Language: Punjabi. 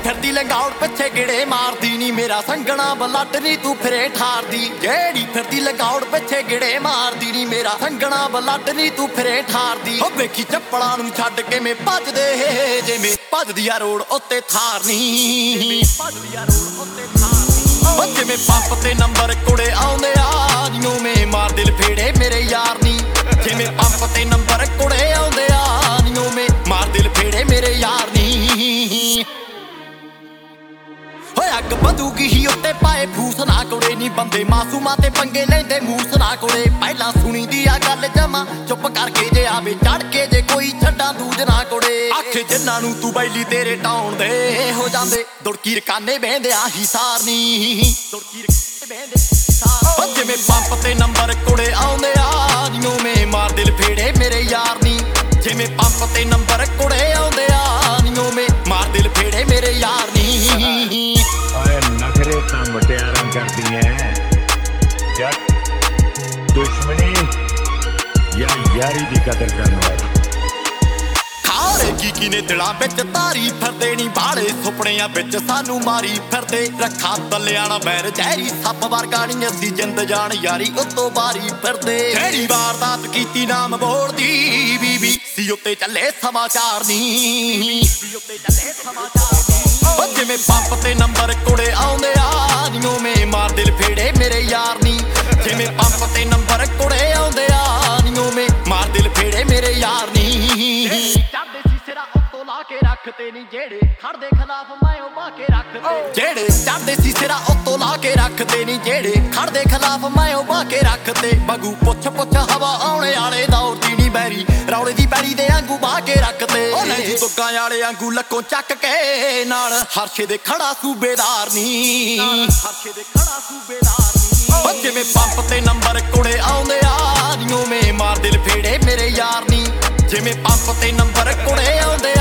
ਫਿਰਦੀ ਲੰਗਾਉੜ ਪਿੱਛੇ ਗਿੜੇ ਮਾਰਦੀ ਨੀ ਮੇਰਾ ਸੰਗਣਾ ਬਲੱਡ ਨੀ ਤੂੰ ਫਿਰੇ ਠਾਰਦੀ ਜਿਹੜੀ ਫਿਰਦੀ ਲੰਗਾਉੜ ਪਿੱਛੇ ਗਿੜੇ ਮਾਰਦੀ ਨੀ ਮੇਰਾ ਸੰਗਣਾ ਬਲੱਡ ਨੀ ਤੂੰ ਫਿਰੇ ਠਾਰਦੀ ਹੋ ਵੇਖੀ ਚੱਪਲਾਂ ਨੂੰ ਛੱਡ ਕਿਵੇਂ ਭੱਜਦੇ ਜਿਵੇਂ ਭੱਜਦੀ ਆ ਰੋਡ ਉੱਤੇ ਥਾਰ ਨੀ ਭੱਜਦੀ ਆ ਰੋਡ ਉੱਤੇ ਥਾਰ ਨੀ ਜਿਵੇਂ ਪੰਪ ਤੇ ਨੰਬਰ ਕੁੜੇ ਆਉਂਦੇ ਆ ਨੀ ਉਵੇਂ ਮਾਰ ਦਿਲ ਫੇੜੇ ਮੇਰੇ ਯਾਰ ਨੀ ਜਿਵੇਂ ਪੰਪ ਤੇ ਨੰਬਰ ਕੁੜੇ ਆਉਂਦੇ ਆ ਨੀ ਉਵੇਂ ਮਾਰ ਦਿਲ ਫੇੜੇ ਮੇਰੇ ਯਾਰ ਨੀ ਅੱਗ ਵਧੂਗੀ ਹੀ ਉੱਤੇ ਪਾਏ ਫੂਸ ਨਾ ਕੁੜੇ ਨੀ ਬੰਦੇ ਮਾਸੂਮਾਂ ਤੇ ਪੰਗੇ ਲੈਂਦੇ ਮੂਸ ਨਾ ਕੁੜੇ ਪਹਿਲਾਂ ਸੁਣੀ ਦੀ ਆ ਗੱਲ ਜਮਾ ਚੁੱਪ ਕਰਕੇ ਜੇ ਆਵੇ ਚੜ ਕੇ ਜੇ ਕੋਈ ਛੱਡਾਂ ਦੂਜ ਨਾ ਕੁੜੇ ਆਖੇ ਜਿੰਨਾਂ ਨੂੰ ਤੂੰ ਬੈਲੀ ਤੇਰੇ ਟਾਉਣ ਦੇ ਹੋ ਜਾਂਦੇ ਦੁੜਕੀ ਰਕਾਨੇ ਬਹਿੰਦੇ ਆਹੀ ਸਾਰਨੀ ਦੁੜਕੀ ਰਕਾਨੇ ਬਹਿੰਦੇ ਸਾਰ ਜਿਵੇਂ ਪੰਪ ਤੇ ਨੰਬਰ ਕੁੜੇ ਆਉਂਦੇ ਆ ਨੀ ਉਵੇਂ ਮਾਰ ਦਿਲ ਫੇੜੇ ਮੇਰੇ ਯਾਰ ਨੀ ਜਿਵੇਂ ਪੰਪ ਤੇ ਨੰਬਰ ਕੁੜੇ ਆਉਂਦੇ ਆ ਨੀ ਉਵੇਂ ਮਾਰ ਦਿਲ ਫੇੜੇ ਮੇਰੇ ਯਾਰ ਨੀ नखरे ता मुटियारां करदी है जट दुश्मनी या यारी दी कदर करन वाली ਖਾਰੇ ਕੀ ਨੇ ਦਿਲਾਂ ਵਿੱਚ ਤਾਰੀ ਫਿਰਦੇ ਨੀ ਬਾਲੇ ਸੁਪਨਿਆਂ ਵਿੱਚ ਸਾਨੂੰ ਮਾਰੀ ਫਿਰਦੇ ਰੱਖਾਂ ਤਲਿਆਂ ਨਾਲ ਬੈਰ ਜ਼ਹਿਰੀ ਸੱਪ ਵਰਗਾ ਨੀ ਅਸੀਂ ਜਿੰਦ ਜਾਣ ਯਾਰੀ ਉਤੋਂ ਬਾਰੀ ਫਿਰਦੇ ਜਿਹੜੀ ਵਾਰਦਾਤ ਕੀਤੀ ਨਾਮ ਬੋਲਦੀ ਬੀਬੀ ਸੀ ਉੱਤੇ ਚੱਲੇ ਸਮਾਚਾਰ ਨੀ ਸੀ ਉੱਤੇ ਚੱਲੇ ਸਮਾਚਾਰ ਨੀ ਜਿਵੇਂ ਪੰਪ ਤੇ ਨੰਬਰ ਕੁੜੇ ਆਉਂਦੇ ਆ ਨੀ ਉਵੇਂ ਮਾਰ ਦਿਲ ਫੇੜੇ ਮੇਰੇ ਯਾਰ ਨੀ ਜਿਵੇਂ ਪੰਪ ਤੇ ਨੰਬਰ ਕੁੜੇ ਆਉਂਦੇ ਆ ਨੀ ਉਵੇਂ ਮਾਰ ਦਿਲ ਫੇੜੇ ਮੇਰੇ ਯਾਰ ਨੀ ਚੜਦੇ ਸੀ ਸਿਰਾ ਉੱਤੋਂ ਲਾ ਕੇ ਰੱਖਦੇ ਨੀ ਜਿਹੜੇ ਖੜਦੇ ਖਿਲਾਫ ਮੈਂ ਉਹ ਬਾ ਕੇ ਰੱਖਦੇ ਜਿਹੜੇ ਚੜਦੇ ਸੀ ਸਿਰਾ ਉੱਤੋਂ ਲਾ ਕੇ ਰੱਖਦੇ ਨੀ ਜਿਹੜੇ ਖੜਦੇ ਖਿਲਾਫ ਮੈਂ ਉਹ ਬਾ ਕੇ ਰੱਖਦੇ ਬਗੂ ਪੁੱਛ ਪੁੱਛ ਹਵਾ ਆਉਣੇ ਵਾਲੇ ਦੌੜਦੀ ਨੀ ਬੈਰੀ ਰੌਲੇ ਦੀ ਬੈਰੀ ਦੇ ਆਂਗੂ ਬਾ ਕੇ ਰੱਖਦੇ ਉਹ ਲੈ ਜੀ ਤੁੱਕਾਂ ਵਾਲੇ ਆਂਗੂ ਲੱਕੋਂ ਚੱਕ ਕੇ ਨਾਲ ਹਰਸ਼ੇ ਦੇ ਖੜਾ ਸੂਬੇਦਾਰ ਨੀ ਹਰਸ਼ੇ ਦੇ ਖੜਾ ਸੂਬੇਦਾਰ ਨੀ ਜਿਵੇਂ ਪੰਪ ਤੇ ਨੰਬਰ ਕੁੜੇ ਆਉਂਦੇ ਆ ਨੀ ਉਵੇਂ ਮਾਰ ਦਿਲ ਫੇੜੇ ਮੇਰੇ ਯਾਰ ਨੀ ਜਿਵੇਂ ਪੰਪ ਤੇ ਨੰਬਰ ਕੁੜੇ ਆਉਂਦੇ